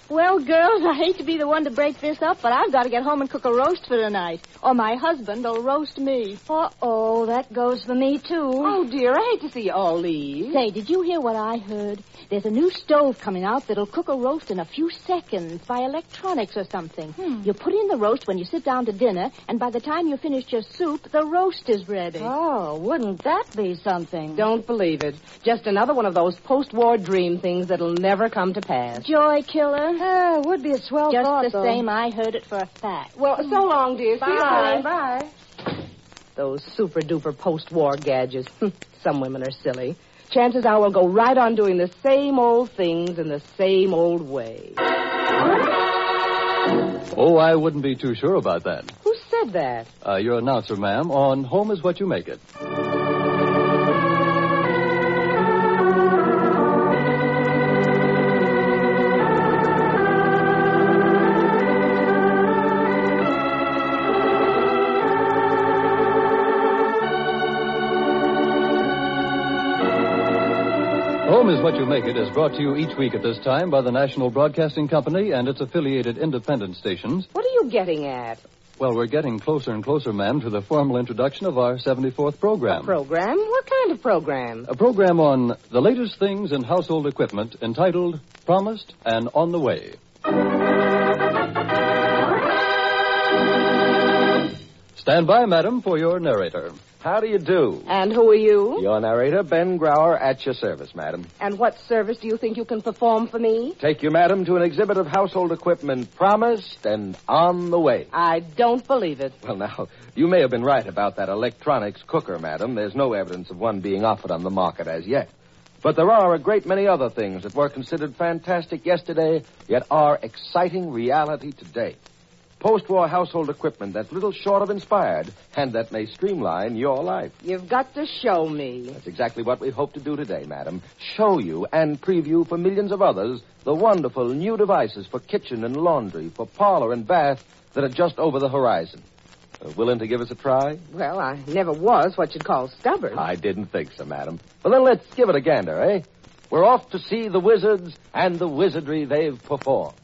Well, girls, I hate to be the one to break this up, but I've got to get home and cook a roast for tonight, or my husband will roast me. Uh-oh, that goes for me, too. Oh, dear, I hate to see you all leave. Say, did you hear what I heard? There's a new stove coming out that'll cook a roast in a few seconds by electronics or something. You put in the roast when you sit down to dinner, and by the time you finished your soup, the roast is ready. Oh, wouldn't that be something? Don't believe it. Just another one of those post-war dream things that'll never come to pass. Joy killer. It would be a swell Just thought, the though. same, I heard it for a fact. Well, so long, dear. See you Bye. soon. Bye. Those super-duper post-war gadgets. Some women are silly. Chances are we'll go right on doing the same old things in the same old way. Oh, I wouldn't be too sure about that. Who said that? Your announcer, ma'am, on Home is What You Make It. Home is What You Make It is brought to you each week at this time by the National Broadcasting Company and its affiliated independent stations. What are you getting at? Well, we're getting closer and closer, ma'am, to the formal introduction of our 74th program. Program? What kind of program? A program on the latest things in household equipment entitled Promised and On the Way. Stand by, madam, for your narrator. How do you do? And who are you? Your narrator, Ben Grauer, at your service, madam. And what service do you think you can perform for me? Take you, madam, to an exhibit of household equipment promised and on the way. I don't believe it. Well, now, you may have been right about that electronics cooker, madam. There's no evidence of one being offered on the market as yet. But there are a great many other things that were considered fantastic yesterday, yet are exciting reality today. Post-war household equipment that's little short of inspired, and that may streamline your life. You've got to show me. That's exactly what we hope to do today, madam. Show you and preview for millions of others the wonderful new devices for kitchen and laundry, for parlor and bath that are just over the horizon. Willing to give us a try? Well, I never was what you'd call stubborn. I didn't think so, madam. Well, then let's give it a gander, eh? We're off to see the wizards and the wizardry they've performed.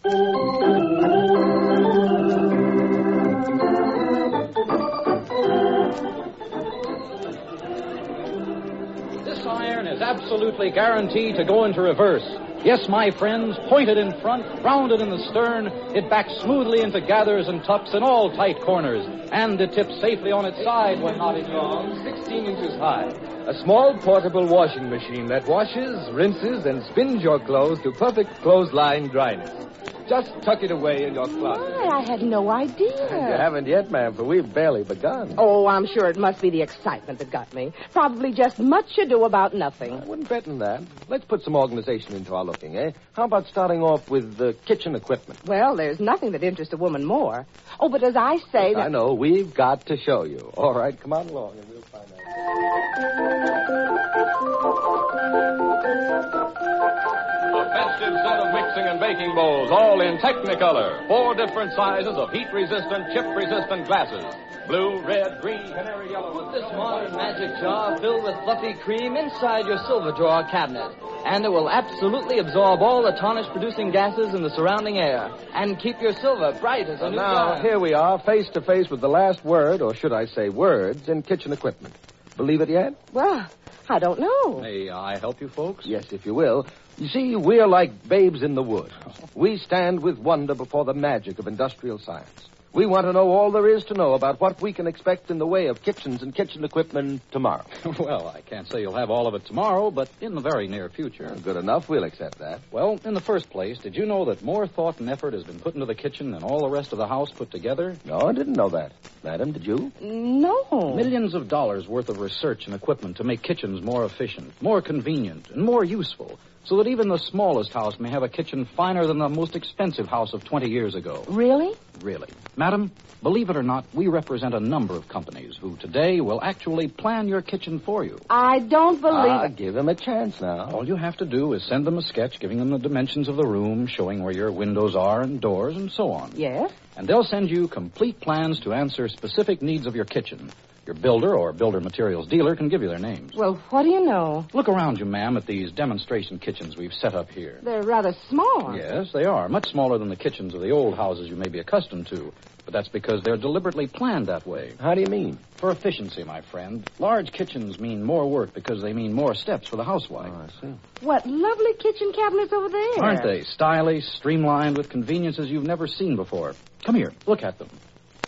This iron is absolutely guaranteed to go into reverse. Yes, my friends, pointed in front, rounded in the stern, it backs smoothly into gathers and tucks in all tight corners, and it tips safely on its side when not in use. 16 inches high. A small portable washing machine that washes, rinses, and spins your clothes to perfect clothesline dryness. Just tuck it away in your closet. Why, I had no idea. You haven't yet, ma'am, for we've barely begun. Oh, I'm sure it must be the excitement that got me. Probably just much ado about nothing. I wouldn't bet on that. Let's put some organization into our looking, eh? How about starting off with the kitchen equipment? Well, there's nothing that interests a woman more. Oh, but as I say... I know. We've got to show you. All right, come on along and we'll find out. A festive set of mixing and baking bowls, all in Technicolor. 4 different sizes of heat-resistant, chip-resistant glasses. Blue, red, green, canary yellow. Put this modern magic jar filled with fluffy cream inside your silver drawer cabinet, and it will absolutely absorb all the tarnish-producing gases in the surrounding air and keep your silver bright as a new Now, jar. here we are, face to face with the last word, or should I say words, in kitchen equipment. Believe it yet? Well, I don't know. May I help you folks? Yes, if you will. You see, we're like babes in the wood. We stand with wonder before the magic of industrial science. We want to know all there is to know about what we can expect in the way of kitchens and kitchen equipment tomorrow. Well, I can't say you'll have all of it tomorrow, but in the very near future. Good enough. We'll accept that. Well, in the first place, did you know that more thought and effort has been put into the kitchen than all the rest of the house put together? No, I didn't know that. Madam, did you? No. Millions of dollars worth of research and equipment to make kitchens more efficient, more convenient, and more useful, so that even the smallest house may have a kitchen finer than the most expensive house of 20 years ago. Really? Really. Madam, believe it or not, we represent a number of companies who today will actually plan your kitchen for you. I don't believe it. Give him a chance now. All you have to do is send them a sketch giving them the dimensions of the room, showing where your windows are and doors and so on. Yes? And they'll send you complete plans to answer specific needs of your kitchen, Your builder or builder materials dealer can give you their names. Well, what do you know? Look around you, ma'am, at these demonstration kitchens we've set up here. They're rather small. Yes, they are. Much smaller than the kitchens of the old houses you may be accustomed to. But that's because they're deliberately planned that way. How do you mean? For efficiency, my friend. Large kitchens mean more work because they mean more steps for the housewife. Oh, I see. What lovely kitchen cabinets over there. Aren't they? Stylish, streamlined, with conveniences you've never seen before. Come here. Look at them.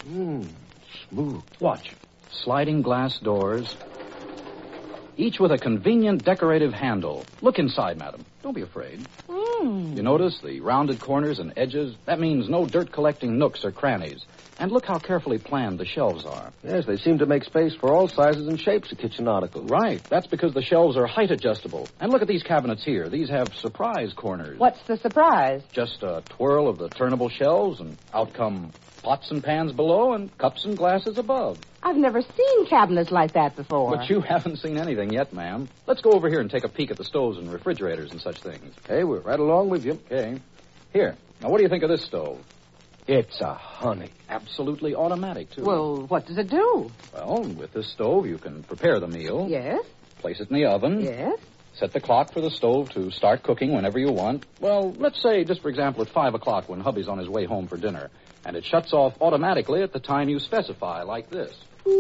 Smooth. Watch. Sliding glass doors, each with a convenient decorative handle. Look inside, madam. Don't be afraid. You notice the rounded corners and edges? That means no dirt-collecting nooks or crannies. And look how carefully planned the shelves are. Yes, they seem to make space for all sizes and shapes of kitchen articles. Right. That's because the shelves are height adjustable. And look at these cabinets here. These have surprise corners. What's the surprise? Just a twirl of the turnable shelves, and out come pots and pans below and cups and glasses above. I've never seen cabinets like that before. But you haven't seen anything yet, ma'am. Let's go over here and take a peek at the stoves and refrigerators and such things. Hey, we're right along with you. Okay. Here. Now, what do you think of this stove? It's a honey. Absolutely automatic, too. Well, what does it do? Well, with this stove, you can prepare the meal. Yes. Place it in the oven. Yes. Set the clock for the stove to start cooking whenever you want. Well, let's say, just for example, at 5 o'clock when hubby's on his way home for dinner. And it shuts off automatically at the time you specify, like this.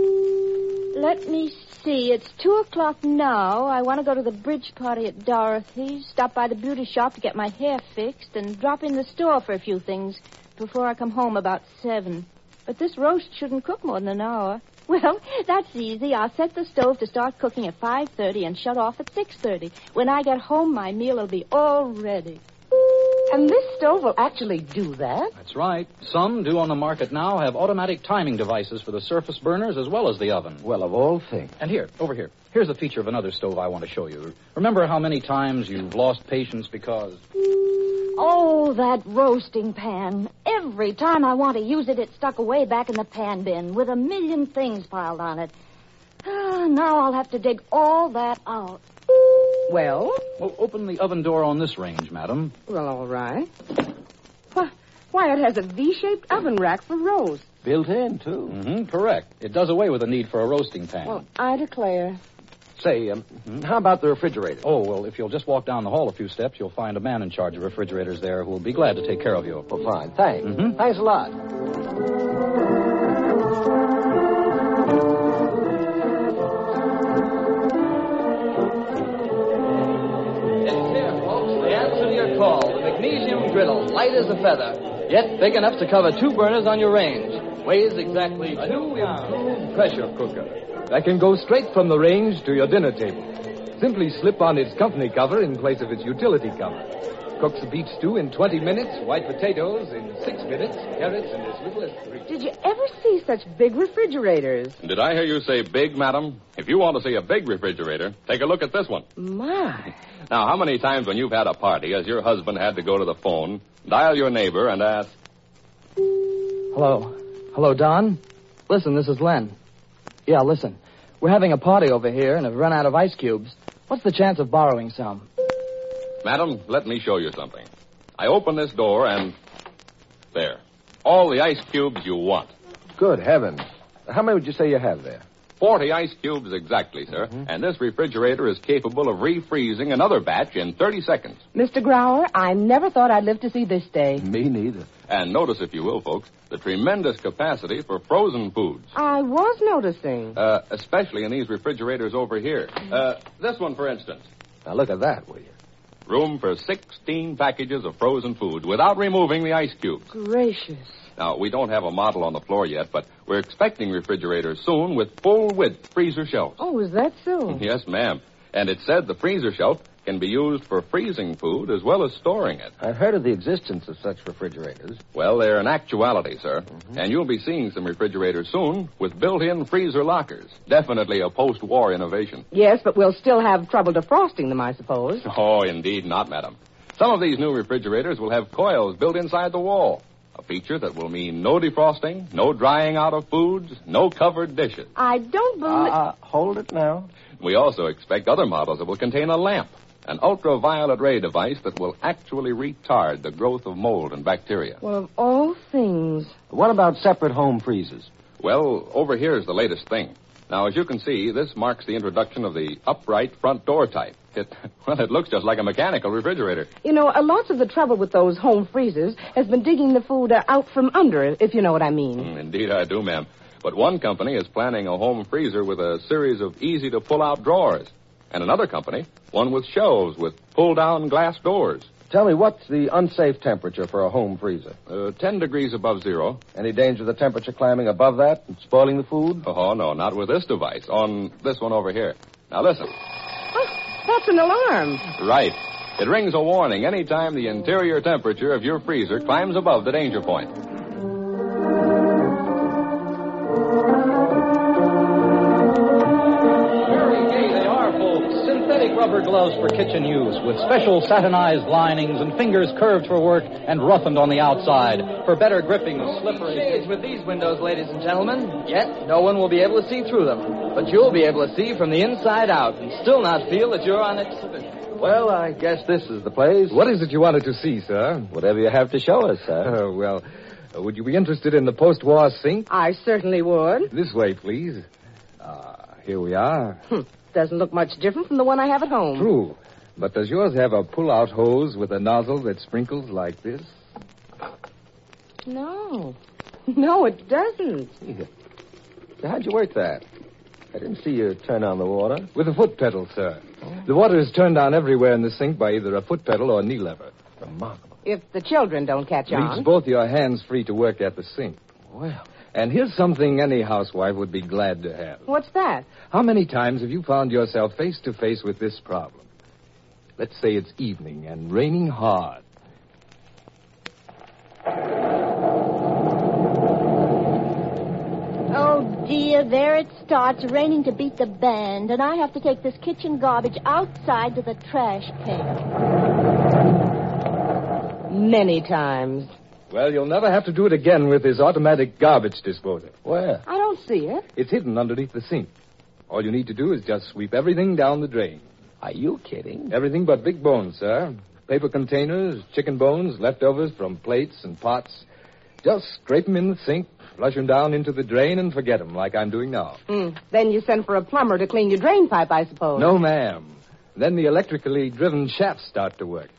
Let me see. It's 2 o'clock now. I want to go to the bridge party at Dorothy's, stop by the beauty shop to get my hair fixed, and drop in the store for a few things before I come home about 7. But this roast shouldn't cook more than an hour. Well, that's easy. I'll set the stove to start cooking at 5:30 and shut off at 6:30. When I get home, my meal will be all ready. And this stove will actually do that? That's right. Some do on the market now have automatic timing devices for the surface burners as well as the oven. Well, of all things. And here, over here. Here's a feature of another stove I want to show you. Remember how many times you've lost patience because... Oh, that roasting pan. Every time I want to use it, it's stuck away back in the pan bin with a million things piled on it. Now I'll have to dig all that out. Well? Well, open the oven door on this range, madam. Well, all right. Why, it has a V-shaped oven rack for roast. Built in, too. Mm-hmm, correct. It does away with the need for a roasting pan. Well, I declare. Say, how about the refrigerator? Oh, well, if you'll just walk down the hall a few steps, you'll find a man in charge of refrigerators there who will be glad to take care of you. Well, fine. Thanks. Mm-hmm. Thanks a lot. It's here, folks. The answer to your call. The magnesium griddle, light as a feather, yet big enough to cover 2 burners on your range. Weighs exactly 2 pounds. Pressure cooker that can go straight from the range to your dinner table. Simply slip on its company cover in place of its utility cover. Cooks a beef stew in 20 minutes, white potatoes in 6 minutes, carrots in as little as 3. Did you ever see such big refrigerators? Did I hear you say big, madam? If you want to see a big refrigerator, take a look at this one. My. Now, how many times when you've had a party has your husband had to go to the phone, dial your neighbor, and ask... Hello. Hello, Don? Listen, this is Len. Yeah, listen. We're having a party over here and have run out of ice cubes. What's the chance of borrowing some? Madam, let me show you something. I open this door and... There. All the ice cubes you want. Good heavens. How many would you say you have there? 40 ice cubes exactly, sir. Mm-hmm. And this refrigerator is capable of refreezing another batch in 30 seconds. Mr. Grauer, I never thought I'd live to see this day. Me neither. And notice, if you will, folks, the tremendous capacity for frozen foods. I was noticing. Especially in these refrigerators over here. This one, for instance. Now, look at that, will you? Room for 16 packages of frozen food without removing the ice cubes. Gracious. Now, we don't have a model on the floor yet, but we're expecting refrigerators soon with full-width freezer shelves. Oh, is that so? Yes, ma'am. And it said the freezer shelf can be used for freezing food as well as storing it. I've heard of the existence of such refrigerators. Well, they're an actuality, sir. Mm-hmm. And you'll be seeing some refrigerators soon with built-in freezer lockers. Definitely a post-war innovation. Yes, but we'll still have trouble defrosting them, I suppose. Oh, indeed not, madam. Some of these new refrigerators will have coils built inside the wall. A feature that will mean no defrosting, no drying out of foods, no covered dishes. I don't believe... Hold it now. We also expect other models that will contain a lamp, an ultraviolet ray device that will actually retard the growth of mold and bacteria. Well, of all things... What about separate home freezers? Well, over here is the latest thing. Now, as you can see, this marks the introduction of the upright front door type. It looks just like a mechanical refrigerator. You know, lots of the trouble with those home freezers has been digging the food out from under it, if you know what I mean. Indeed I do, ma'am. But one company is planning a home freezer with a series of easy-to-pull-out drawers. And another company, one with shelves with pull-down glass doors. Tell me, what's the unsafe temperature for a home freezer? 10 degrees above zero. Any danger of the temperature climbing above that and spoiling the food? Oh, no, not with this device. On this one over here. Now, listen. Oh, that's an alarm. Right. It rings a warning any time the interior temperature of your freezer climbs above the danger point. Rubber gloves for kitchen use with special satinized linings and fingers curved for work and roughened on the outside for better gripping of slippery shades with these windows, ladies and gentlemen. Yet no one will be able to see through them. But you'll be able to see from the inside out and still not feel that you're on exhibition. Well, I guess this is the place. What is it you wanted to see, sir? Whatever you have to show us, sir. Would you be interested in the post-war sink? I certainly would. This way, please. Here we are. Doesn't look much different from the one I have at home. True. But does yours have a pull-out hose with a nozzle that sprinkles like this? No. No, it doesn't. So how'd you work that? I didn't see you turn on the water. With a foot pedal, sir. Oh. The water is turned on everywhere in the sink by either a foot pedal or a knee lever. Remarkable. If the children don't catch on. Leaves both your hands free to work at the sink. Well. And here's something any housewife would be glad to have. What's that? How many times have you found yourself face to face with this problem? Let's say it's evening and raining hard. Oh, dear, there it starts, raining to beat the band, and I have to take this kitchen garbage outside to the trash can. Many times. Well, you'll never have to do it again with this automatic garbage disposer. Where? I don't see it. It's hidden underneath the sink. All you need to do is just sweep everything down the drain. Are you kidding? Everything but big bones, sir. Paper containers, chicken bones, leftovers from plates and pots. Just scrape them in the sink, flush them down into the drain, and forget them, like I'm doing now. Then you send for a plumber to clean your drain pipe, I suppose. No, ma'am. Then the electrically driven shafts start to work.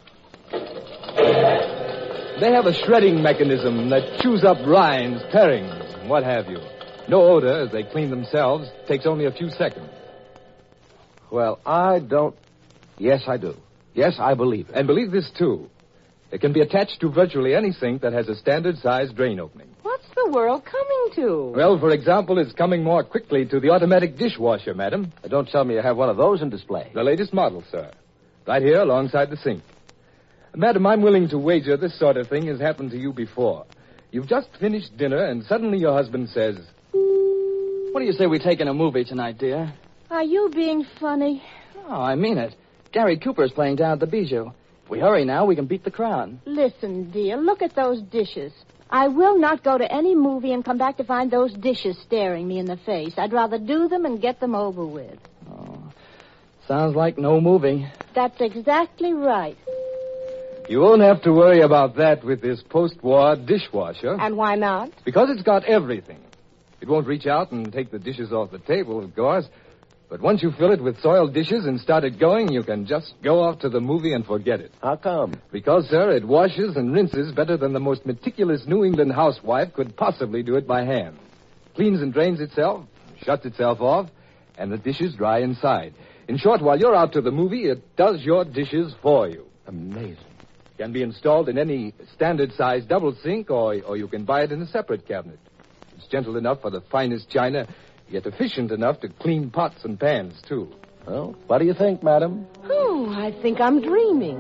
They have a shredding mechanism that chews up rinds, parings, and what have you. No odor as they clean themselves. Takes only a few seconds. Well, I don't... Yes, I do. Yes, I believe it. And believe this, too. It can be attached to virtually any sink that has a standard-sized drain opening. What's the world coming to? Well, for example, it's coming more quickly to the automatic dishwasher, madam. Don't tell me you have one of those in display. The latest model, sir. Right here alongside the sink. Madam, I'm willing to wager this sort of thing has happened to you before. You've just finished dinner, and suddenly your husband says... What do you say we take in a movie tonight, dear? Are you being funny? Oh, I mean it. Gary Cooper's playing down at the Bijou. If we hurry now, we can beat the crowd. Listen, dear, look at those dishes. I will not go to any movie and come back to find those dishes staring me in the face. I'd rather do them and get them over with. Oh, sounds like no movie. That's exactly right. You won't have to worry about that with this post-war dishwasher. And why not? Because it's got everything. It won't reach out and take the dishes off the table, of course. But once you fill it with soiled dishes and start it going, you can just go off to the movie and forget it. How come? Because, sir, it washes and rinses better than the most meticulous New England housewife could possibly do it by hand. Cleans and drains itself, shuts itself off, and the dishes dry inside. In short, while you're out to the movie, it does your dishes for you. Amazing. Can be installed in any standard-sized double sink, or you can buy it in a separate cabinet. It's gentle enough for the finest china, yet efficient enough to clean pots and pans, too. Well, what do you think, madam? Oh, I think I'm dreaming.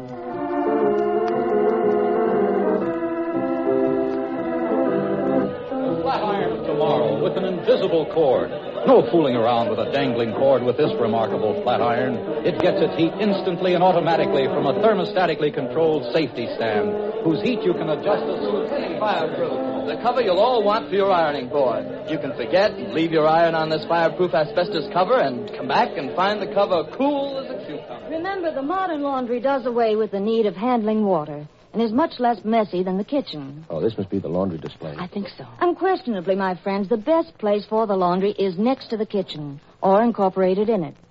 A flat iron tomorrow with an invisible cord. No fooling around with a dangling cord with this remarkable flat iron. It gets its heat instantly and automatically from a thermostatically controlled safety stand, whose heat you can adjust as soon as any fireproof. The cover you'll all want for your ironing board. You can forget and leave your iron on this fireproof asbestos cover and come back and find the cover cool as a cucumber. Remember, the modern laundry does away with the need of handling water. and is much less messy than the kitchen. Oh, this must be the laundry display. I think so. Unquestionably, my friends, the best place for the laundry is next to the kitchen or incorporated in it.